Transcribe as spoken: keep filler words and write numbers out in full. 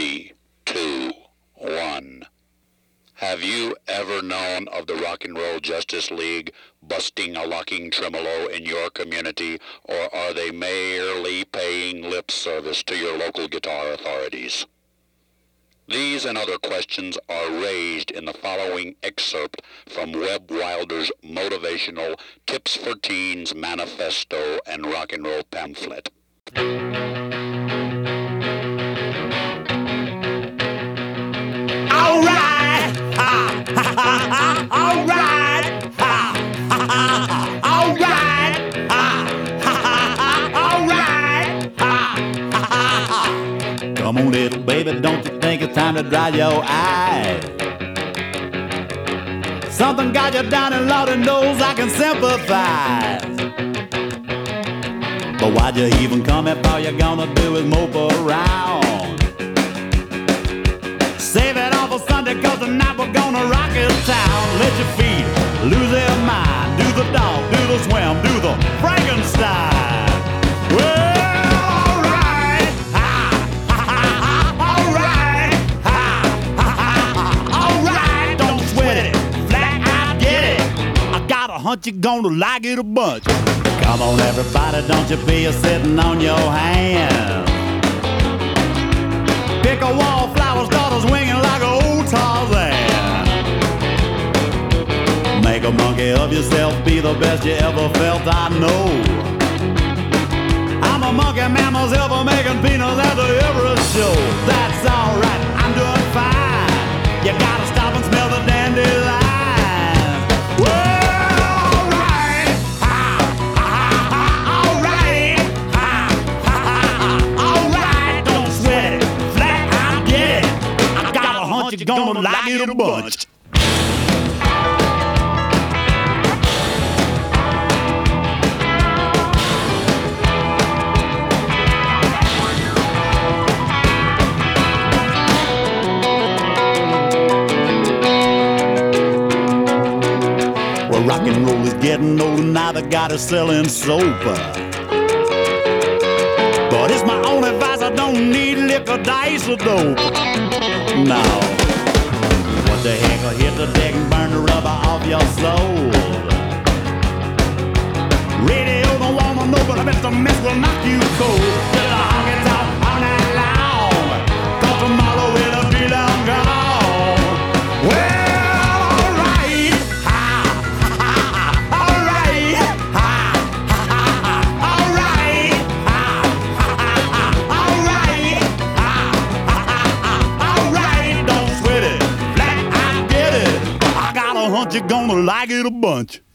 Three, two, one. Have you ever known of the Rock and Roll Justice League busting a locking tremolo in your community, or are they merely paying lip service to your local guitar authorities? These and other questions are raised in the following excerpt from Webb Wilder's motivational Tips for Teens manifesto and rock and roll pamphlet. All right, ha, ha, ha, ha. All right, ha, ha, ha, ha. All right, ha, ha, ha, ha. All right, ha, ha, ha, ha. Come on, little baby, don't you think it's time to dry your eyes? Something got you down and Lord knows I can sympathize. But why'd you even come if all you're gonna do is mope around? Save it all for Sunday, cause tonight we're gonna rock it town. Let your feet lose their mind. Do the dog, do the swim, do the Frankenstein. Well, alright, ha, ha, ha, ha. Alright, ha, ha, ha, ha. Alright, don't sweat it, flat out get it. I got a hunch you're gonna like it a bunch. Come on everybody, don't you be a sitting on your hands. Pick a wallflower, start swinging like an old Tarzan. Make a monkey of yourself, be the best you ever felt, I know. I'm a monkey mammal's ever making peanuts after every show. That's alright, I'm doing fine. You gotta stop and smell the dandelions. Well, alright, ha, ha, ha, alright, ha, ha, ha, ha, alright, don't sweat it, flat out get it. I got a hunch you're gonna like it a bunch. Well, rock and roll is getting old and now they got it selling soap. But it's my own advice, I don't need liquor, dice, or dope. No. What the heck, I'll hit the deck and burn the rubber off your soul. Radio don't wanna know, but I bet the mess will knock you cold. Till the honky tonk all night long, cause tomorrow it'll be long gone. Well, alright, ha, ha, ha, ha. Alright, ha, ha, ha, ha. Alright, ha, ha, ha, ha. Alright, ha, ha, ha, ha. Alright, don't sweat it, flat out get it. I got a hunch you're gonna like it a bunch.